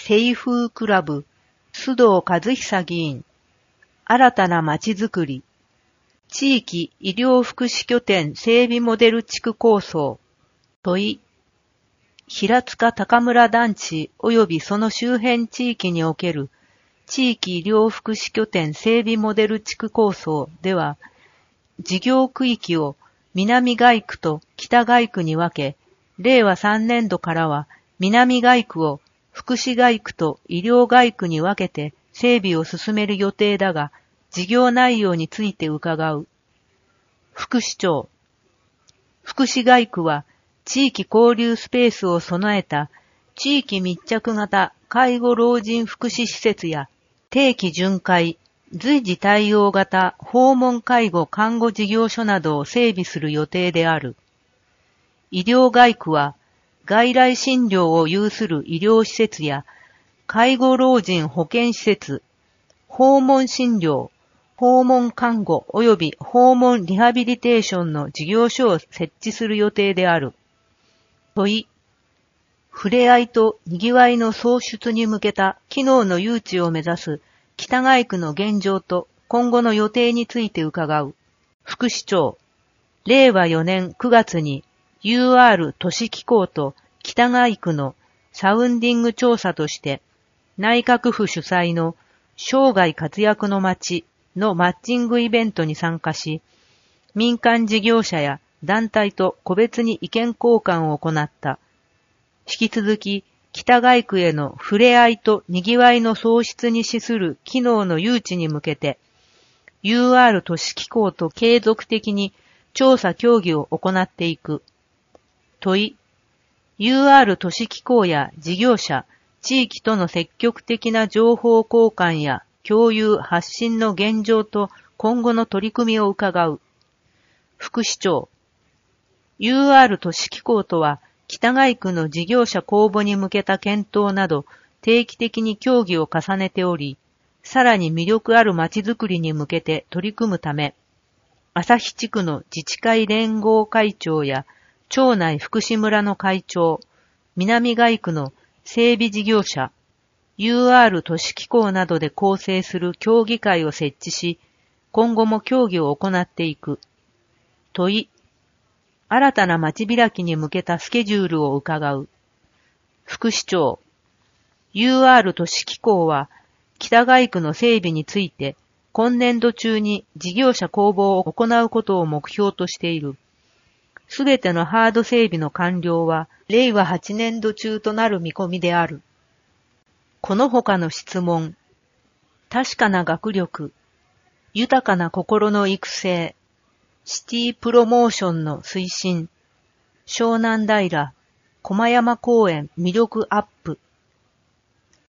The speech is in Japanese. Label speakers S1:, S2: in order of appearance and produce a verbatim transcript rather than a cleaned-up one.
S1: 清風クラブ、須藤和久議員、新たなまちづくり、地域医療福祉拠点整備モデル地区構想、問い、平塚高村団地及びその周辺地域における地域医療福祉拠点整備モデル地区構想では、事業区域を南街区と北街区に分け、れいわさんねんどからは南街区を福祉街区と医療街区に分けて整備を進める予定だが、事業内容について伺う。副市長。福祉街区は地域交流スペースを備えた地域密着型介護老人福祉施設や定期巡回、随時対応型訪問介護看護事業所などを整備する予定である。医療街区は外来診療を有する医療施設や介護老人保健施設、訪問診療、訪問看護及び訪問リハビリテーションの事業所を設置する予定である。問い、触れ合いと賑わいの創出に向けた機能の誘致を目指す北街区の現状と今後の予定について伺う。副市長、れいわよねんくがつに ユーアール 都市機構と北街区のサウンディング調査として内閣府主催の生涯活躍の街のマッチングイベントに参加し、民間事業者や団体と個別に意見交換を行った。引き続き、北街区への触れ合いと賑わいの創出に資する機能の誘致に向けて、ユーアール 都市機構と継続的に調査協議を行っていく。問い、ユーアール 都市機構や事業者、地域との積極的な情報交換や共有発信の現状と今後の取り組みを伺う。副市長、ユーアール 都市機構とは北街区の事業者公募に向けた検討など定期的に協議を重ねており、さらに魅力あるまちづくりに向けて取り組むため、旭地区の自治会連合会長や町内福祉村の会長、南街区の整備事業者、ユーアール 都市機構などで構成する協議会を設置し、今後も協議を行っていく。問い、新たな街開きに向けたスケジュールを伺う。副市長、ユーアール 都市機構は北街区の整備について今年度中に事業者公募を行うことを目標としている。すべてのハード整備の完了はれいわはちねんど中となる見込みである。この他の質問、確かな学力、豊かな心の育成、シティプロモーションの推進、湘南平、駒山公園魅力アップ、